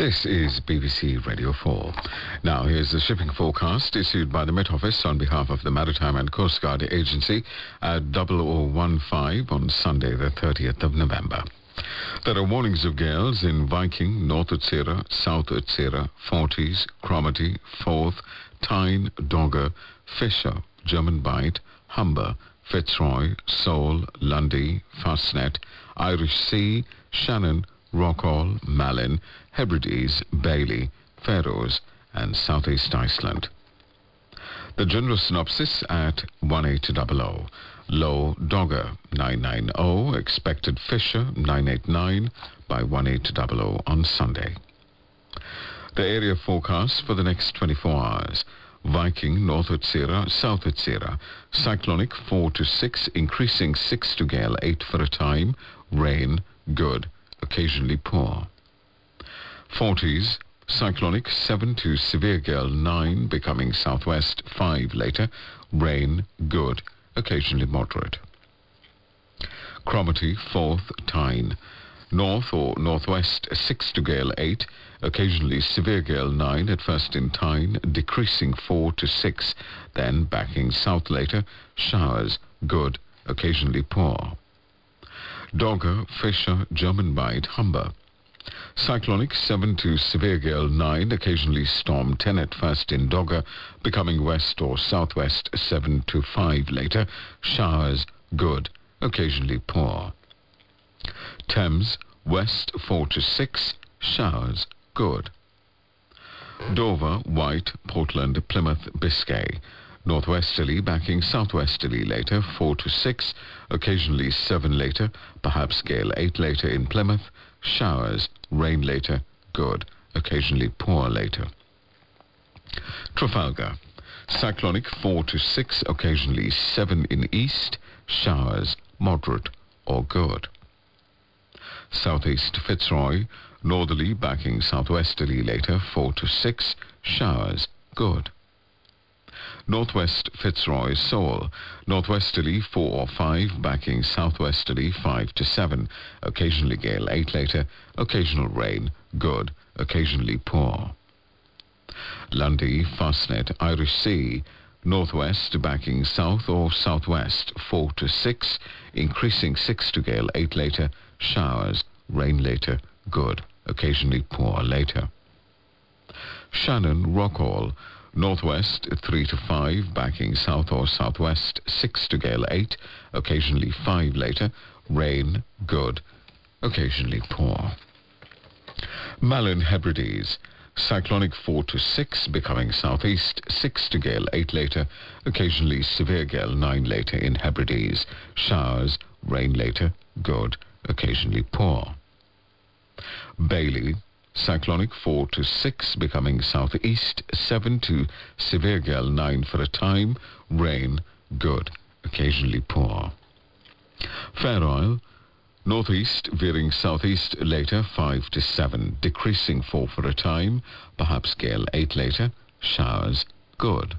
This is BBC Radio 4. Now, here's the shipping forecast issued by the Met Office on behalf of the Maritime and Coast Guard Agency at 0015 on Sunday, the 30th of November. There are warnings of gales in Viking, North Utsira, South Utsira, Forties, Cromarty, Forth, Tyne, Dogger, Fisher, German Bight, Humber, Fitzroy, Sole, Lundy, Fastnet, Irish Sea, Shannon, Rockall, Malin, Hebrides, Bailey, Faroes and Southeast Iceland. The general synopsis at 1800. Low Dogger 990, expected Fisher 989 by 1800 on Sunday. The area forecast for the next 24 hours. Viking, North Utsira, South Utsira. Cyclonic 4 to 6, increasing 6 to gale 8 for a time. Rain, good, occasionally poor. Forties, cyclonic 7 to severe gale 9, becoming southwest 5 later. Rain, good, occasionally moderate. Cromarty, Forth, Tyne. North or northwest 6 to gale 8, occasionally severe gale 9 at first in Tyne, decreasing 4 to 6, then backing south later. Showers, good, occasionally poor. Dogger, Fisher, German Bight, Humber. Cyclonic 7 to severe gale 9, occasionally storm 10 at first in Dogger, becoming west or southwest 7 to 5 later. Showers, good, occasionally poor. Thames, west 4 to 6, showers, good. Dover, White, Portland, Plymouth, Biscay. Northwesterly backing southwesterly later 4 to 6, occasionally 7 later, perhaps gale 8 later in Plymouth. Showers, rain later, good, occasionally poor later. Trafalgar, cyclonic 4 to 6, occasionally 7 in east. Showers, moderate or good. Southeast Fitzroy, northerly backing southwesterly later 4 to 6, showers, good. Northwest Fitzroy, Sole, northwesterly 4 or 5, backing southwesterly 5 to 7, occasionally gale 8 later, occasional rain, good, occasionally poor. Lundy, Fastnet, Irish Sea, northwest backing south or southwest 4 to 6, increasing 6 to gale 8 later, showers, rain later, good, occasionally poor later. Shannon, Rockall, northwest 3 to 5, backing south or southwest 6 to gale 8, occasionally 5 later, rain, good, occasionally poor. Malin, Hebrides, cyclonic 4 to 6, becoming southeast 6 to gale 8 later, occasionally severe gale 9 later in Hebrides, showers, rain later, good, occasionally poor. Bailey, cyclonic 4 to 6, becoming southeast 7 to severe gale 9 for a time, rain, good, occasionally poor. Faroe, northeast veering southeast later 5 to 7, decreasing 4 for a time, perhaps gale 8 later, showers, good.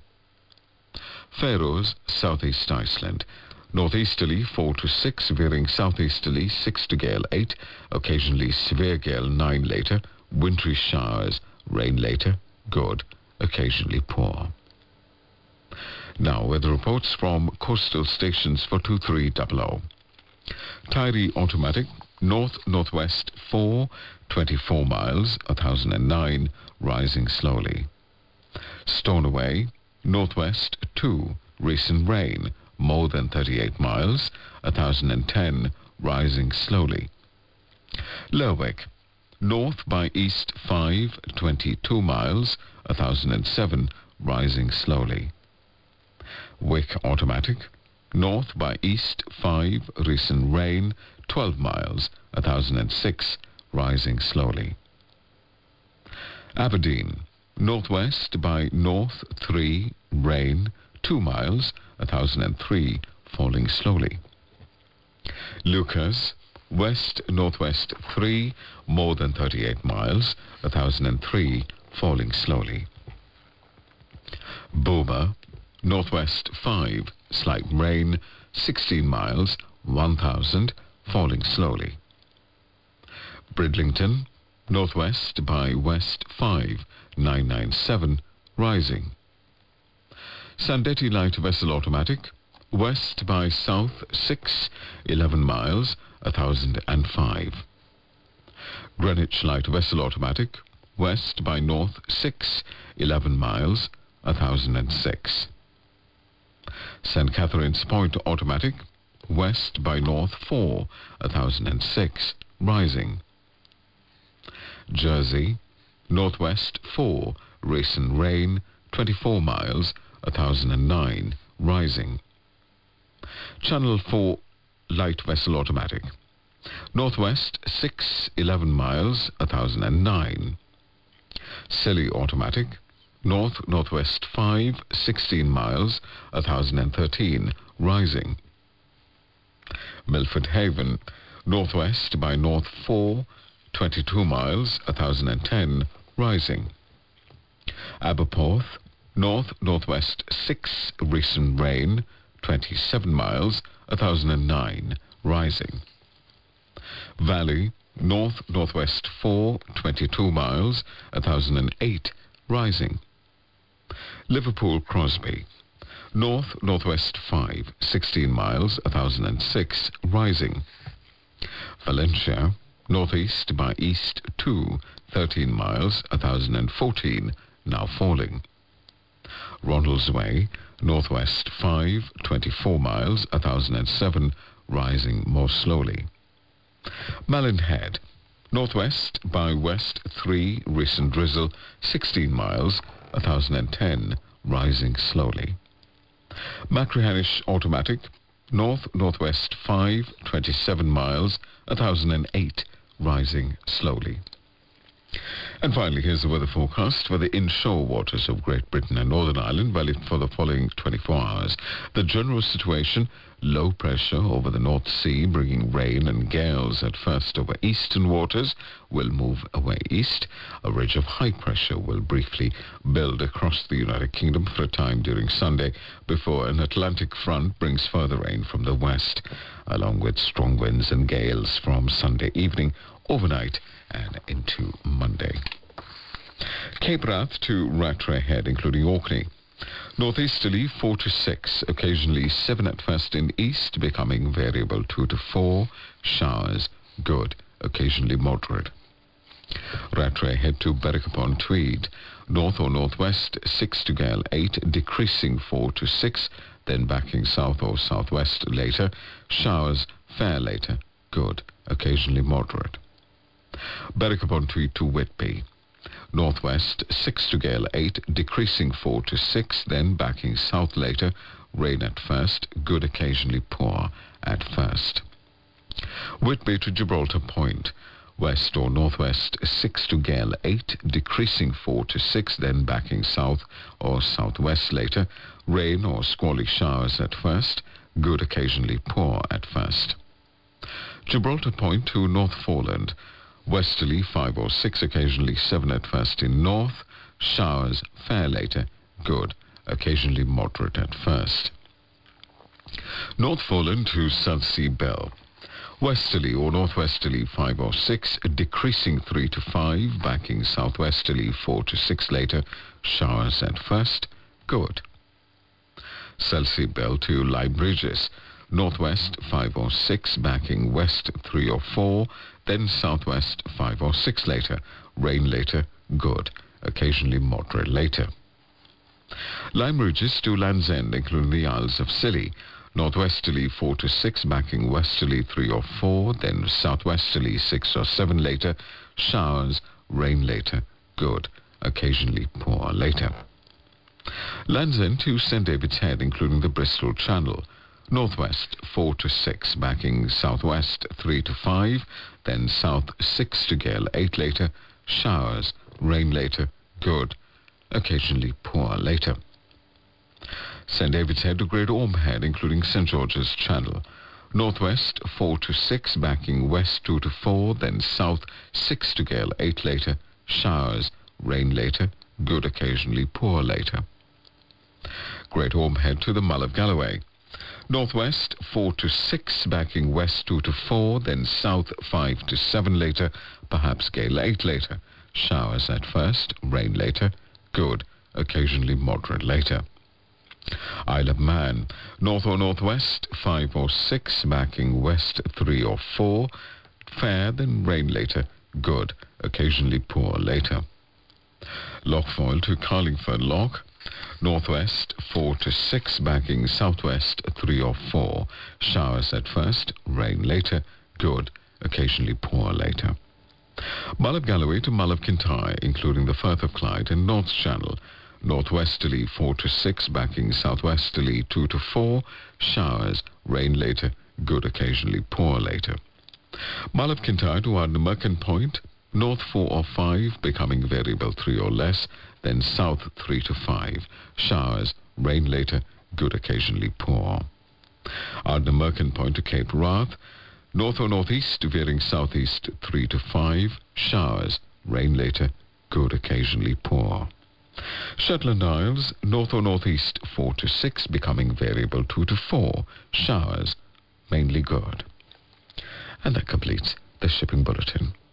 Faroes, southeast Iceland, northeasterly 4 to 6, veering southeasterly 6 to gale 8, occasionally severe gale 9 later, wintry showers, rain later, good, occasionally poor. Now, weather reports from coastal stations for 2300. Tyrie Automatic, north-northwest 4, 24 miles, 1009, rising slowly. Stornoway, northwest 2, recent rain, more than 38 miles, 1010, rising slowly. Lerwick, north by east 5, 22 miles, 1007, rising slowly. Wick Automatic, north by east 5, recent rain, 12 miles, 1006, rising slowly. Aberdeen, northwest by north 3, rain, 2 miles, 1003, falling slowly. Lucas, west-northwest 3, more than 38 miles, 1003, falling slowly. Boba, northwest 5, slight rain, 16 miles, 1000, falling slowly. Bridlington, Northwest by west 5, 997, rising. Sandetti light vessel automatic, west by south 6, 11 miles, 1005. Greenwich light vessel automatic, west by north 6, 11 miles, 1006. St. Catherine's Point automatic, west by north 4, 1006, rising. Jersey, northwest 4, Rayson rain, 24 miles, 1009, rising. Channel 4 light vessel automatic, northwest 6, 11 miles, 1009. Scilly automatic, north-northwest 5, 16 miles, 1013, rising. Milford Haven, northwest by north 4, 22 miles, 1010, rising. Aberporth, north-northwest 6, recent rain, 27 miles, 1009, rising. Valley, north-northwest 4, 22 miles, 1008, rising. Liverpool Crosby, north-northwest 5, 16 miles, 1006, rising. Valencia, northeast by east 2, 13 miles, 1014, now falling. Ronaldsway, northwest 5, 24 miles, 1007, rising more slowly. Malin Head, northwest by west 3, recent drizzle, 16 miles, 1010, rising slowly. Machrihanish automatic, north-northwest 5, 27 miles, 1008, rising slowly. And finally, here's the weather forecast for the inshore waters of Great Britain and Northern Ireland valid for the following 24 hours. The general situation, low pressure over the North Sea, bringing rain and gales at first over eastern waters, will move away east. A ridge of high pressure will briefly build across the United Kingdom for a time during Sunday before an Atlantic front brings further rain from the west, along with strong winds and gales from Sunday evening, overnight and into Monday. Cape Wrath to Rattray Head, including Orkney. Northeasterly 4 to 6, occasionally 7 at first in east, becoming variable 2 to 4, showers, good, occasionally moderate. Rattray Head to Berwick upon Tweed, north or northwest 6 to gale 8, decreasing 4 to 6, then backing south or southwest later, showers, fair later, good, occasionally moderate. Berwick upon Tweed to Whitby, northwest 6 to gale 8, decreasing 4 to 6, then backing south later, rain at first, good occasionally poor at first. Whitby to Gibraltar Point, west or northwest 6 to gale 8, decreasing 4 to 6, then backing south or southwest later, rain or squally showers at first, good occasionally poor at first. Gibraltar Point to North Foreland, westerly 5 or 6, occasionally 7 at first in north, showers, fair later, good, occasionally moderate at first. North Foreland to Southsea Belle, westerly or northwesterly 5 or 6, decreasing 3 to 5, backing southwesterly 4 to 6 later, showers at first, good. Southsea Belle to Lyme Regis, northwest 5 or 6, backing west 3 or 4, then southwest 5 or 6 later, rain later, good, occasionally moderate later. Lyme Regis to Land's End, including the Isles of Scilly, northwesterly 4 to 6, backing westerly 3 or 4, then southwesterly 6 or 7 later, showers, rain later, good, occasionally poor later. Land's End to St. David's Head, including the Bristol Channel, northwest 4 to 6, backing southwest 3 to 5, then south 6 to gale 8 later, showers, rain later, good, occasionally poor later. St. David's Head to Great Orme Head, including St. George's Channel, northwest 4 to 6, backing west 2 to 4, then south 6 to gale 8 later, showers, rain later, good, occasionally poor later. Great Orme Head to the Mull of Galloway, Northwest 4 to 6, backing west 2 to 4, then south 5 to 7 later, perhaps gale 8 later. Showers at first, rain later, good, occasionally moderate later. Isle of Man, north or northwest 5 or 6, backing west 3 or 4, fair, then rain later, good, occasionally poor later. Loch Foyle to Carlingford Loch, northwest 4 to 6, backing southwest 3 or 4, showers at first, rain later, good, occasionally poor later. Mull of Galloway to Mull of Kintyre, including the Firth of Clyde and North Channel, northwesterly 4 to 6, backing southwesterly 2 to 4, showers, rain later, good, occasionally poor later. Mull of Kintyre to Ardnamurchan Point, north 4 or 5, becoming variable 3 or less, then south 3 to 5, showers, rain later, good, occasionally poor. Ardnamurchan Point to Cape Wrath, north or northeast, veering southeast 3 to 5, showers, rain later, good, occasionally poor. Shetland Isles, north or northeast 4 to 6, becoming variable 2 to 4, showers, mainly good. And that completes the shipping bulletin.